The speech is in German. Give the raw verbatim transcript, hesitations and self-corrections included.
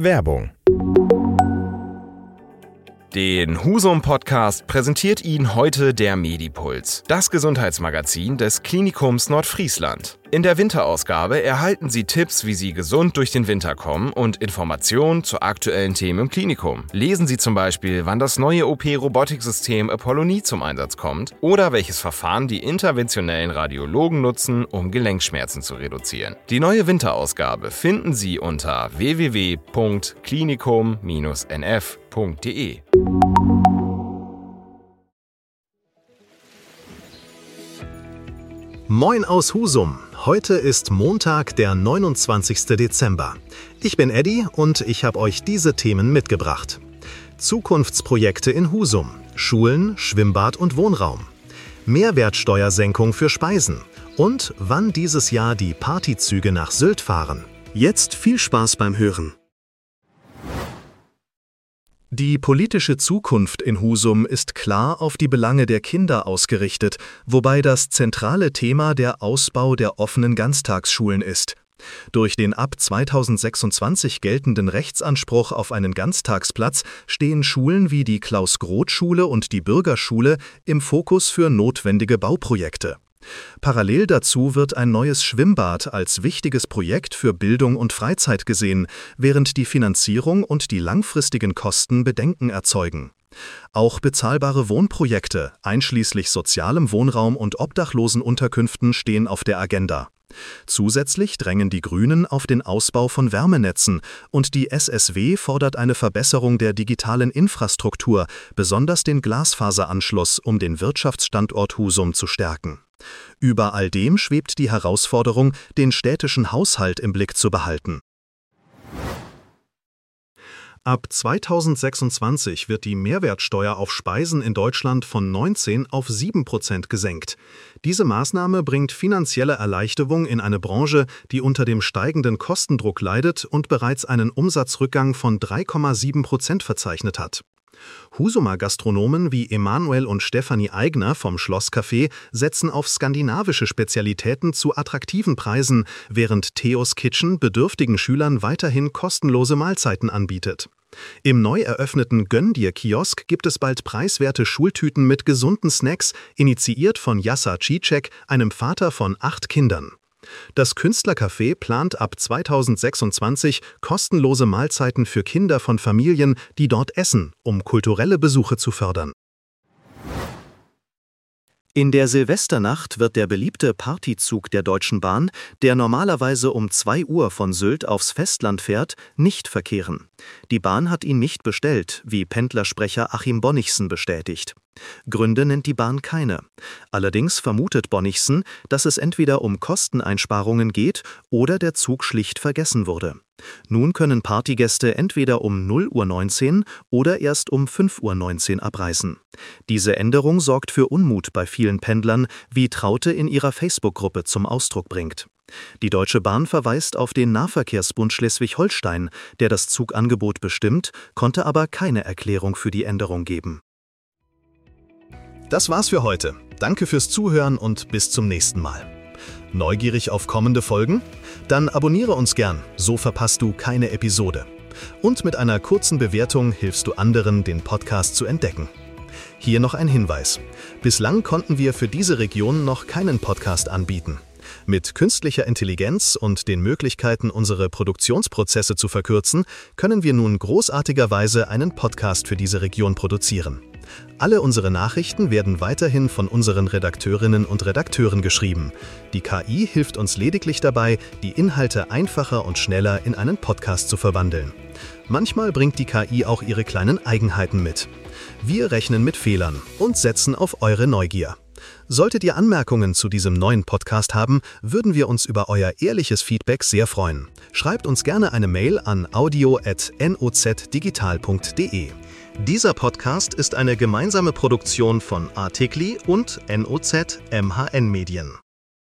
Werbung. Den Husum-Podcast präsentiert Ihnen heute der Medipuls, das Gesundheitsmagazin des Klinikums Nordfriesland. In der Winterausgabe erhalten Sie Tipps, wie Sie gesund durch den Winter kommen und Informationen zu aktuellen Themen im Klinikum. Lesen Sie zum Beispiel, wann das neue O P-Robotiksystem Apollonie zum Einsatz kommt oder welches Verfahren die interventionellen Radiologen nutzen, um Gelenkschmerzen zu reduzieren. Die neue Winterausgabe finden Sie unter w w w punkt klinikum Bindestrich n f punkt d e. Moin aus Husum. Heute ist Montag, der neunundzwanzigster Dezember. Ich bin Eddie und ich habe euch diese Themen mitgebracht. Zukunftsprojekte in Husum, Schulen, Schwimmbad und Wohnraum, Mehrwertsteuersenkung für Speisen und wann dieses Jahr die Partyzüge nach Sylt fahren. Jetzt viel Spaß beim Hören. Die politische Zukunft in Husum ist klar auf die Belange der Kinder ausgerichtet, wobei das zentrale Thema der Ausbau der offenen Ganztagsschulen ist. Durch den ab zweitausendsechsundzwanzig geltenden Rechtsanspruch auf einen Ganztagsplatz stehen Schulen wie die Klaus-Groth-Schule und die Bürgerschule im Fokus für notwendige Bauprojekte. Parallel dazu wird ein neues Schwimmbad als wichtiges Projekt für Bildung und Freizeit gesehen, während die Finanzierung und die langfristigen Kosten Bedenken erzeugen. Auch bezahlbare Wohnprojekte, einschließlich sozialem Wohnraum und Obdachlosenunterkünften, stehen auf der Agenda. Zusätzlich drängen die Grünen auf den Ausbau von Wärmenetzen und die S S W fordert eine Verbesserung der digitalen Infrastruktur, besonders den Glasfaseranschluss, um den Wirtschaftsstandort Husum zu stärken. Über all dem schwebt die Herausforderung, den städtischen Haushalt im Blick zu behalten. Ab zweitausendsechsundzwanzig wird die Mehrwertsteuer auf Speisen in Deutschland von neunzehn auf sieben Prozent gesenkt. Diese Maßnahme bringt finanzielle Erleichterung in eine Branche, die unter dem steigenden Kostendruck leidet und bereits einen Umsatzrückgang von drei Komma sieben Prozent verzeichnet hat. Husumer Gastronomen wie Emanuel und Stefanie Eigner vom Schlosscafé setzen auf skandinavische Spezialitäten zu attraktiven Preisen, während Theos Kitchen bedürftigen Schülern weiterhin kostenlose Mahlzeiten anbietet. Im neu eröffneten Gönn-dir-Kiosk gibt es bald preiswerte Schultüten mit gesunden Snacks, initiiert von Jassa Cicek, einem Vater von acht Kindern. Das Künstlercafé plant ab zweitausendsechsundzwanzig kostenlose Mahlzeiten für Kinder von Familien, die dort essen, um kulturelle Besuche zu fördern. In der Silvesternacht wird der beliebte Partyzug der Deutschen Bahn, der normalerweise um zwei Uhr von Sylt aufs Festland fährt, nicht verkehren. Die Bahn hat ihn nicht bestellt, wie Pendlersprecher Achim Bonnichsen bestätigt. Gründe nennt die Bahn keine. Allerdings vermutet Bonnichsen, dass es entweder um Kosteneinsparungen geht oder der Zug schlicht vergessen wurde. Nun können Partygäste entweder um null Uhr neunzehn oder erst um fünf Uhr neunzehn abreisen. Diese Änderung sorgt für Unmut bei vielen Pendlern, wie Traute in ihrer Facebook-Gruppe zum Ausdruck bringt. Die Deutsche Bahn verweist auf den Nahverkehrsbund Schleswig-Holstein, der das Zugangebot bestimmt, konnte aber keine Erklärung für die Änderung geben. Das war's für heute. Danke fürs Zuhören und bis zum nächsten Mal. Neugierig auf kommende Folgen? Dann abonniere uns gern, so verpasst du keine Episode. Und mit einer kurzen Bewertung hilfst du anderen, den Podcast zu entdecken. Hier noch ein Hinweis. Bislang konnten wir für diese Region noch keinen Podcast anbieten. Mit künstlicher Intelligenz und den Möglichkeiten, unsere Produktionsprozesse zu verkürzen, können wir nun großartigerweise einen Podcast für diese Region produzieren. Alle unsere Nachrichten werden weiterhin von unseren Redakteurinnen und Redakteuren geschrieben. Die K I hilft uns lediglich dabei, die Inhalte einfacher und schneller in einen Podcast zu verwandeln. Manchmal bringt die K I auch ihre kleinen Eigenheiten mit. Wir rechnen mit Fehlern und setzen auf eure Neugier. Solltet ihr Anmerkungen zu diesem neuen Podcast haben, würden wir uns über euer ehrliches Feedback sehr freuen. Schreibt uns gerne eine Mail an audio at nozdigital punkt de. Dieser Podcast ist eine gemeinsame Produktion von Artikli und N O Z M H N Medien.